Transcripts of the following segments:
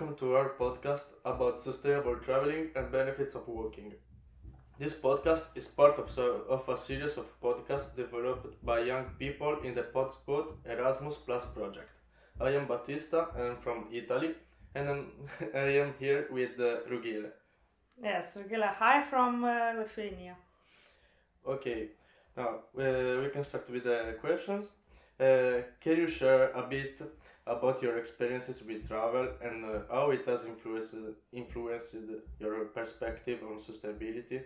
welcome to our podcast about sustainable traveling and benefits of walking. This podcast is part of a series of podcasts developed by young people in the Podsquad Erasmus Plus project. I am Battista and I'm from Italy, and I am here with Rugile. Yes, Rugila, hi from Lithuania. Okay, now we can start with the questions. Can you share a bit about your experiences with travel and how it has influenced your perspective on sustainability?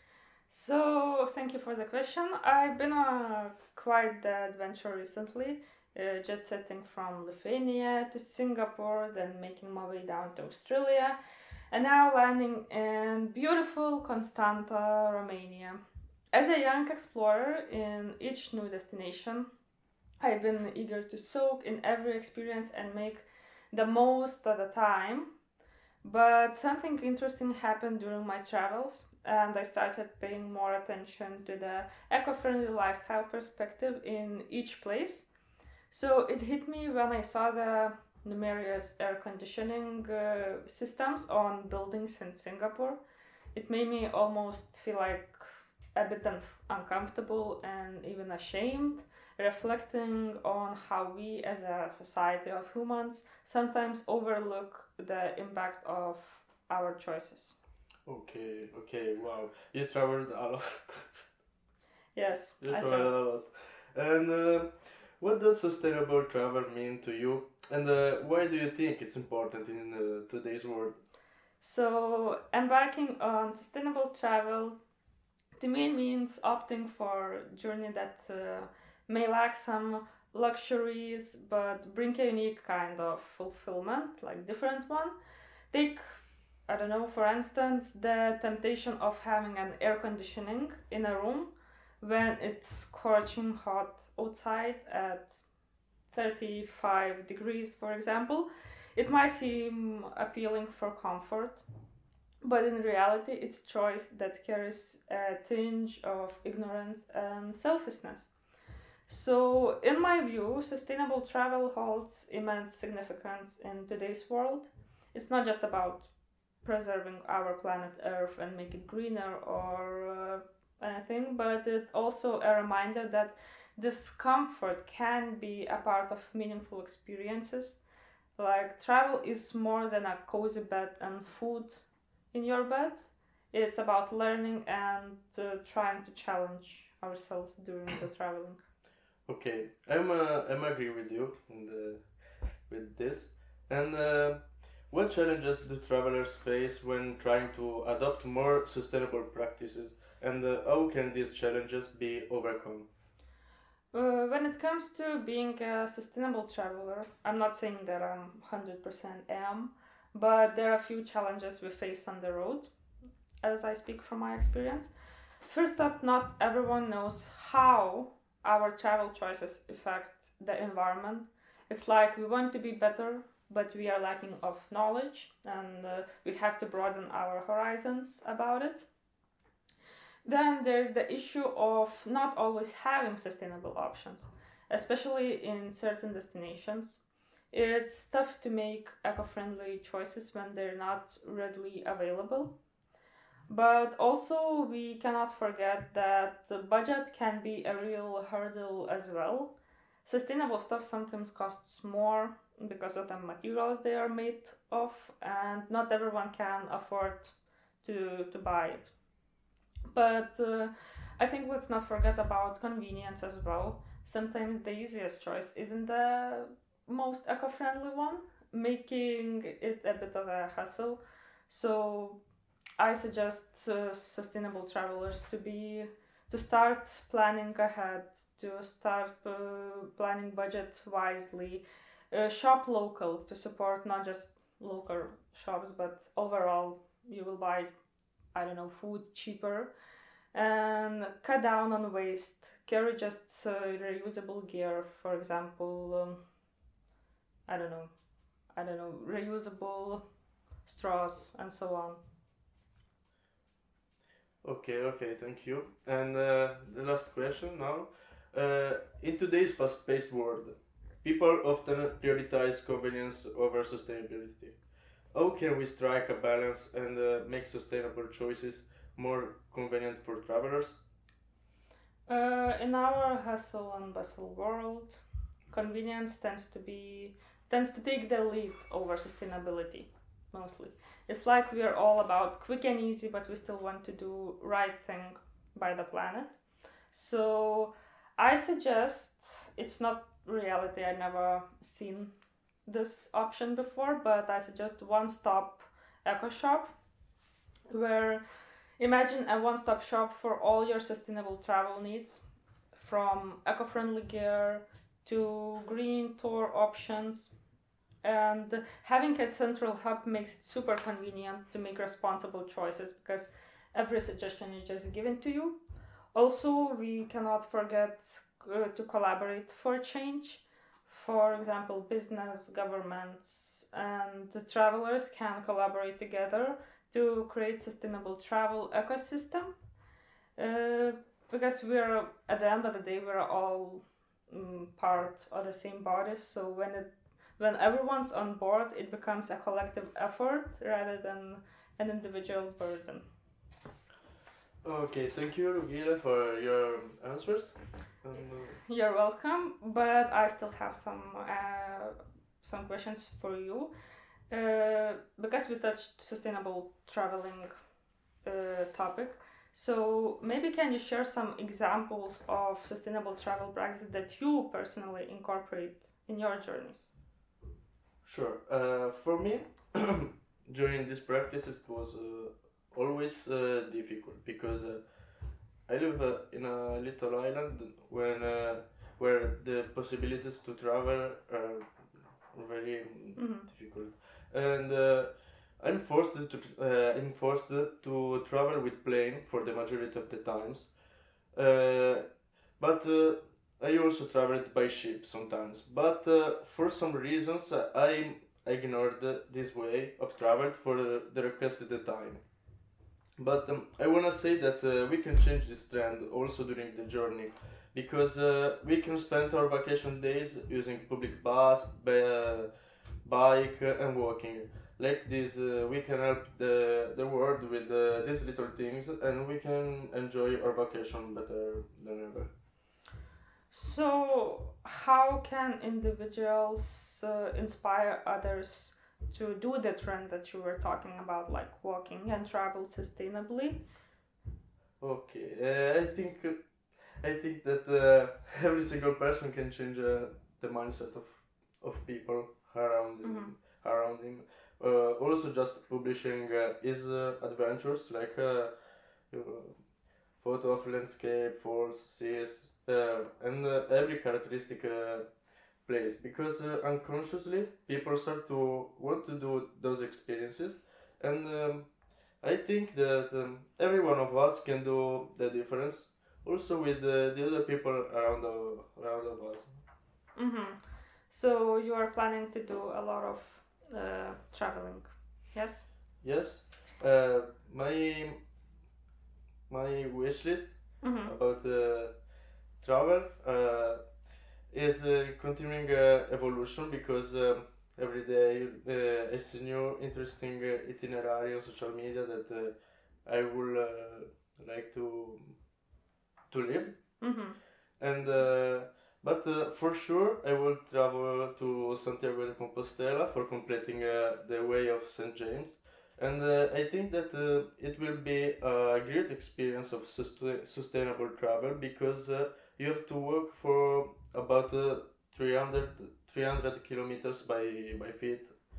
So, thank you for the question. I've been on quite the adventure recently, jet setting from Lithuania to Singapore, then making my way down to Australia, and now landing in beautiful Constanta, Romania. As a young explorer in each new destination, I've been eager to soak in every experience and make the most of the time. But something interesting happened during my travels, and I started paying more attention to the eco friendly lifestyle perspective in each place. So it hit me when I saw the numerous air conditioning systems on buildings in Singapore. It made me almost feel like a bit uncomfortable and even ashamed, reflecting on how we as a society of humans sometimes overlook the impact of our choices. Okay, wow. You traveled a lot. Yes, You I traveled travel. a lot. And what does sustainable travel mean to you? And why do you think it's important in today's world? So, embarking on sustainable travel to me means opting for a journey that may lack some luxuries but bring a unique kind of fulfillment, like different one. Take, I don't know, for instance, the temptation of having an air conditioning in a room when it's scorching hot outside at 35 degrees, for example. It might seem appealing for comfort, but in reality, it's a choice that carries a tinge of ignorance and selfishness. So, in my view, sustainable travel holds immense significance in today's world. It's not just about preserving our planet Earth and make it greener or anything, but it also a reminder that discomfort can be a part of meaningful experiences. Like travel is more than a cozy bed and food in your bed. It's about learning and trying to challenge ourselves during the traveling. Okay, I'm agree with you in with this. And what challenges do travelers face when trying to adopt more sustainable practices? And how can these challenges be overcome? When it comes to being a sustainable traveler, I'm not saying that I'm 100% am, but there are a few challenges we face on the road, as I speak from my experience. First up, not everyone knows how our travel choices affect the environment. It's like we want to be better, but we are lacking of knowledge, and we have to broaden our horizons about it. Then there's the issue of not always having sustainable options, especially in certain destinations. It's tough to make eco friendly choices when they're not readily available. But also, we cannot forget that the budget can be a real hurdle as well. Sustainable stuff sometimes costs more because of the materials they are made of, and not everyone can afford to buy it. But I think let's not forget about convenience as well. Sometimes the easiest choice isn't the most eco friendly one, making it a bit of a hassle. So I suggest sustainable travelers to start planning ahead, to start planning budget wisely, shop local to support not just local shops, but overall you will buy, I don't know, food cheaper, and cut down on waste. Carry just reusable gear, for example. I don't know, reusable straws and so on. Okay, thank you. And the last question now. In today's fast-paced world, people often prioritize convenience over sustainability. How can we strike a balance and make sustainable choices more convenient for travelers? In our hustle and bustle world, convenience tends to take the lead over sustainability mostly. It's like we are all about quick and easy, but we still want to do right thing by the planet. So I suggest, it's not reality. I never seen this option before, but I suggest one-stop eco shop, where imagine a one-stop shop for all your sustainable travel needs, from eco-friendly gear to green tour options. And having a central hub makes it super convenient to make responsible choices, because every suggestion is just given to you. Also, we cannot forget to collaborate for change. For example, business, governments, and the travelers can collaborate together to create sustainable travel ecosystem. Because we're at the end of the day, we're all part of the same body. So when everyone's on board, it becomes a collective effort rather than an individual burden. Okay, thank you, Rugile, for your answers. You're welcome, but I still have some questions for you. Because we touched sustainable traveling topic, so maybe can you share some examples of sustainable travel practices that you personally incorporate in your journeys? Sure. For me, during this practice, it was always difficult because I live in a little island where the possibilities to travel are very difficult, and I'm forced to travel with plane for the majority of the times. But I also traveled by ship sometimes. But for some reasons, I ignored this way of travel for the requested time. But I wanna say that we can change this trend also during the journey, because we can spend our vacation days using public bus, bike, and walking. Like this, we can help the world with these little things, and we can enjoy our vacation better than ever. So, how can individuals inspire others to do the trend that you were talking about, like walking and travel sustainably? Okay, I think that every single person can change the mindset of people around him. Also, just publishing his adventures, like uh, photo of landscape, falls, seas, and every characteristic place. Because unconsciously, people start to want to do those experiences, and I think that every one of us can do the difference. Also, with the other people around of us. Mm-hmm. So, you are planning to do a lot of traveling, yes? Yes, my wish list about travel is continuing evolution, because every day I see new interesting itinerary on social media that I would like to live. And but for sure I will travel to Santiago de Compostela for completing the way of St. James, and I think that it will be a great experience of sustainable travel, because you have to walk for about 300 kilometers by feet.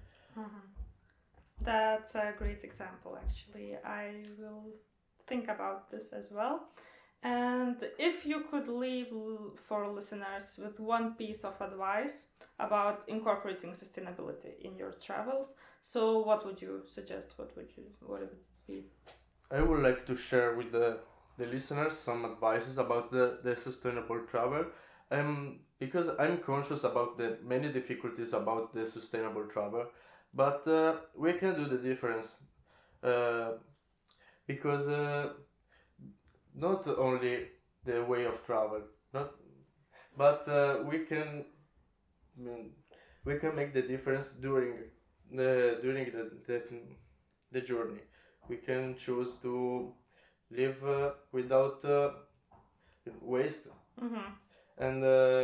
That's a great example, actually. I will think about this as well. And if you could leave for listeners with one piece of advice about incorporating sustainability in your travels, so what would you suggest? What would it be? I would like to share with the listeners some advices about the sustainable travel. Because I'm conscious about the many difficulties about the sustainable travel, but we can do the difference, uh, because not only the way of travel, not, but we can make the difference during during the journey. We can choose to live without waste, and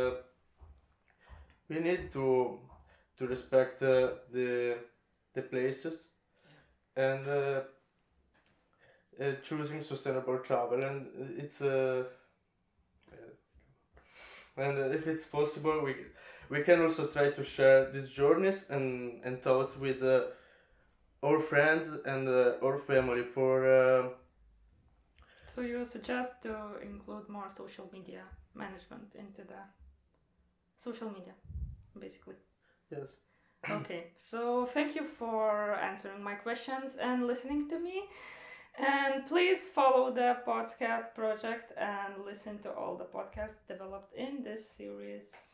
we need to respect the places, and choosing sustainable travel, and it's and if it's possible, we can also try to share these journeys and thoughts with our friends and our family for. So you suggest to include more social media management into the social media, basically. Yes. Okay, so thank you for answering my questions and listening to me. And please follow the podcast project and listen to all the podcasts developed in this series.